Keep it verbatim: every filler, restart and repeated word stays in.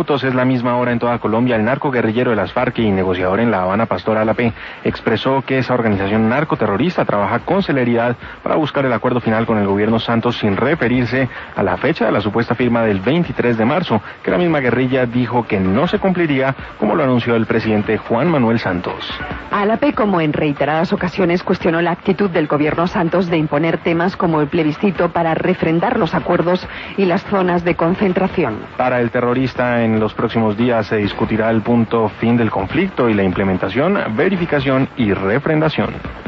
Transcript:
minutos, es la misma hora en toda Colombia. El narcoguerrillero de las FARC y negociador en La Habana, Pastor Álave, expresó que esa organización narcoterrorista trabaja con celeridad para buscar el acuerdo final con el gobierno Santos, sin referirse a la fecha de la supuesta firma del veintitrés de marzo, que la misma guerrilla dijo que no se cumpliría, como lo anunció el presidente Juan Manuel Santos. Álave, como en reiteradas ocasiones, cuestionó la actitud del gobierno Santos de imponer temas como el plebiscito para refrendar los acuerdos y las zonas de concentración. Para el terrorista, en los próximos días se discutirá el punto fin del conflicto y la implementación, verificación y refrendación.